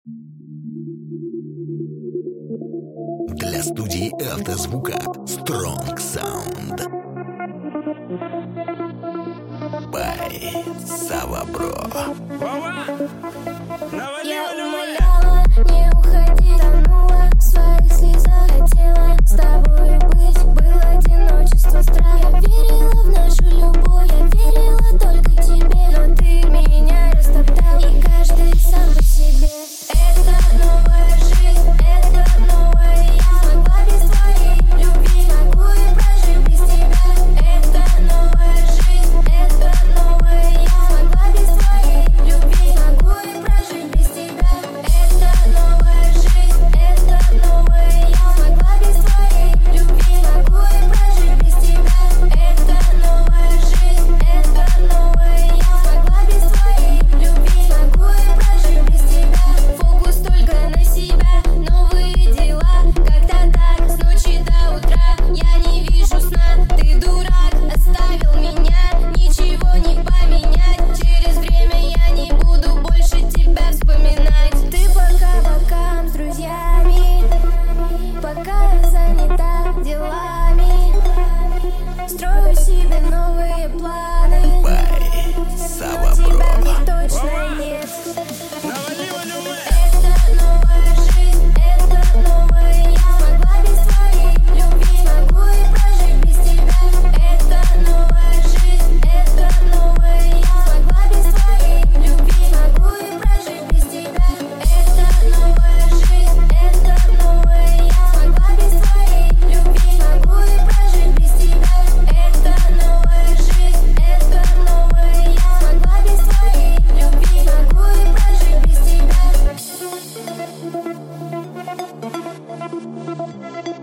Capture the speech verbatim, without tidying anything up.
Для студии автозвука Strong Sound by Sava Bro. Я умоляла, не уходи, тонула в своих слезах, хотела с тобой быть, было одиночество, страх. Я верила в нашу любовь, я верила только тебе, но ты меня растоптал, и каждый сам по себе. Это новая жизнь, это новая я, смогла без твоей любви, могу и прожить без тебя. Это новая жизнь, это новая я, смогла без твоей любви, могу и прожить без тебя. Это новая жизнь, это новая я, смогла без твоей любви, могу и прожить без тебя. Это новая жизнь, это новая я, смогла без твоей любви, могу и прожить без тебя. Фокус только на себя, новые дела, как-то так, с ночи до утра, я не вижу сна, ты дурак, оставил меня, ничего не поменять, через время я не буду больше тебя вспоминать. Ты пока бокам с друзьями, пока я занята делами, строю себе новые планы, By Sava тебя Bro. мне точно нет. Это новая жизнь, это новая я, смогла без твоей любви, могу и прожить без тебя. Это новая жизнь, это новая я, смогла без твоей любви, могу и прожить без тебя. Это новая жизнь, это новая я, смогла без твоей любви, могу и прожить без тебя. Это новая жизнь, это новая я, смогла без твоей любви, могу и прожить без тебя.